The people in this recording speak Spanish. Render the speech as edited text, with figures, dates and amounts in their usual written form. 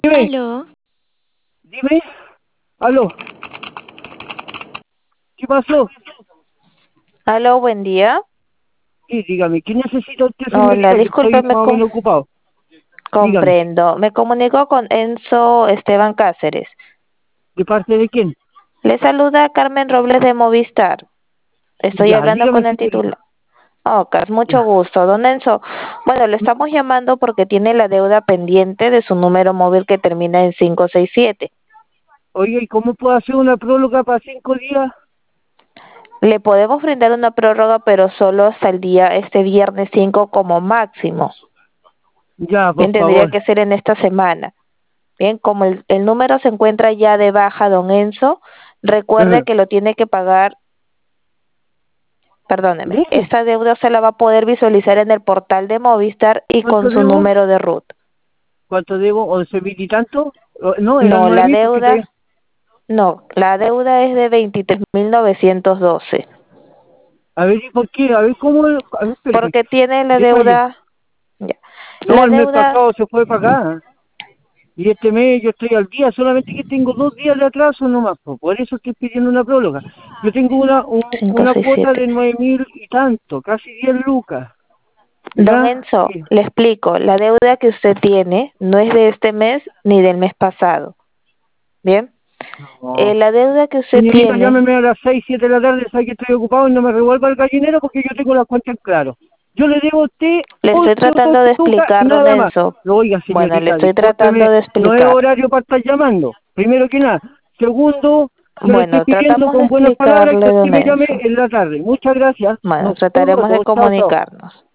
Dime, Aló, dime, aló, ¿qué pasó? aló, buen día. Sí, dígame, ¿qué necesita usted, Hola, señorita? Que estoy discúlpeme, más o menos ocupado. Dígame, comprendo. Me comunico con Enzo Esteban Cáceres. ¿de parte de quién? Le saluda Carmen Robles de Movistar. Estoy Ya, hablando dígame, con el señorita. titular. Oh, mucho Ya. gusto. Don Enzo, bueno, le estamos llamando porque tiene la deuda pendiente de su número móvil que termina en 567. Oye, ¿y cómo puedo hacer una próloga para 5 días? Le podemos brindar una prórroga, pero solo hasta el día, este viernes 5 como máximo. Ya, por Bien, tendría favor. que ser en esta semana. Bien, como el número se encuentra ya de baja, don Enzo, recuerde Ajá. que lo tiene que pagar, perdóneme, Dime, esta deuda se la va a poder visualizar en el portal de Movistar y con ¿cuánto su debo? número de RUT. ¿Cuánto debo? ¿11.000 y tanto? No, eran No, 9.000 porque te... la deuda es de 23.912, A ver, ¿y por qué? A ver, ¿cómo? A ver, espérame. porque tiene la Detalle. deuda, ya, No, la el mes deuda, pasado se fue para acá. Y este mes yo estoy al día, solamente que tengo 2 días de atraso nomás, po. Por eso estoy pidiendo una próloga. Yo tengo una cuota 567. de 9.000 y tanto, casi 10 lucas, Don ¿ya? Enzo, le explico, la deuda que usted tiene no es de este mes ni del mes pasado, ¿bien? No. La deuda que usted Señorita, tiene, llámeme a las 6 7 de la tarde, sabe que estoy ocupado y no me revuelva el gallinero porque yo tengo las cuentas en claro. Yo le debo a usted le estoy 11 o tratando 12 de lucas y explicar, don nada más. Enzo. No, oiga, Bueno, le señorita, estoy tratando discúlpeme, de no es explicar. horario para estar llamando. Primero que nada. Segundo, yo le estoy Bueno, pidiendo tratamos de con buenas palabras explicarle, que usted don me llame Enzo. en la tarde. Muchas gracias. Bueno, Nos vemos trataremos de luego. Chao, chao. comunicarnos.